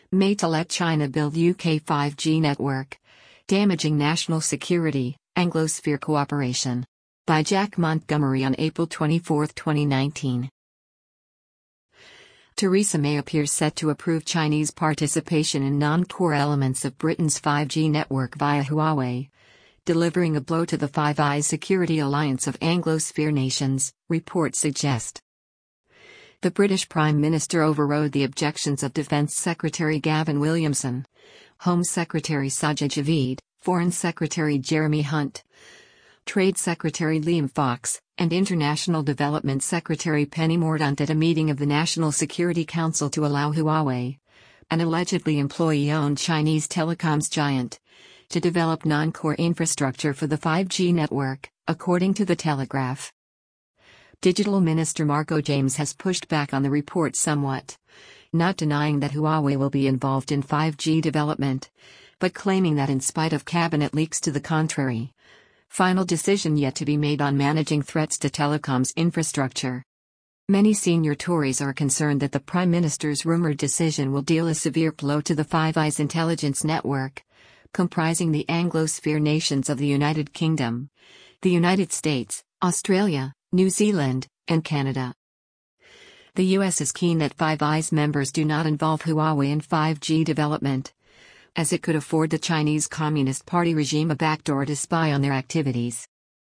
May to let China build UK 5G network. Damaging national security, Anglosphere cooperation. By Jack Montgomery on April 24, 2019. Theresa May appears set to approve Chinese participation in non-core elements of Britain's 5G network via Huawei, delivering a blow to the Five Eyes security alliance of Anglosphere nations, reports suggest. The British Prime Minister overrode the objections of Defence Secretary Gavin Williamson, Home Secretary Sajid Javid, Foreign Secretary Jeremy Hunt, Trade Secretary Liam Fox, and International Development Secretary Penny Mordaunt at a meeting of the National Security Council to allow Huawei, an allegedly employee-owned Chinese telecoms giant, to develop non-core infrastructure for the 5G network, according to The Telegraph. Digital Minister Marco James has pushed back on the report somewhat, not denying that Huawei will be involved in 5G development, but claiming that in spite of cabinet leaks to the contrary, final decision yet to be made on managing threats to telecoms infrastructure. Many senior Tories are concerned that the Prime Minister's rumored decision will deal a severe blow to the Five Eyes intelligence network, comprising the Anglosphere nations of the United Kingdom, the United States, Australia, New Zealand, and Canada. The US is keen that Five Eyes members do not involve Huawei in 5G development, as it could afford the Chinese Communist Party regime a backdoor to spy on their activities.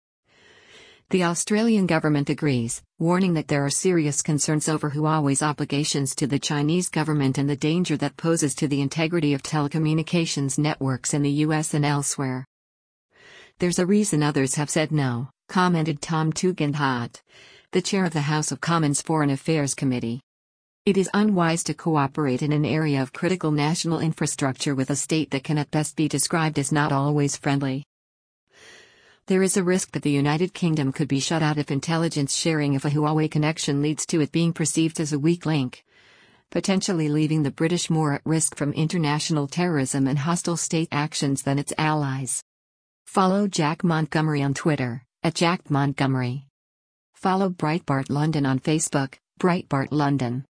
The Australian government agrees, warning that there are serious concerns over Huawei's obligations to the Chinese government and the danger that poses to the integrity of telecommunications networks in the US and elsewhere. There's a reason others have said no, commented Tom Tugendhat, the chair of the House of Commons Foreign Affairs Committee. It is unwise to cooperate in an area of critical national infrastructure with a state that can at best be described as not always friendly. There is a risk that the United Kingdom could be shut out if intelligence sharing of a Huawei connection leads to it being perceived as a weak link, potentially leaving the British more at risk from international terrorism and hostile state actions than its allies. Follow Jack Montgomery on Twitter, @JackMontgomery. Follow Breitbart London on Facebook, Breitbart London.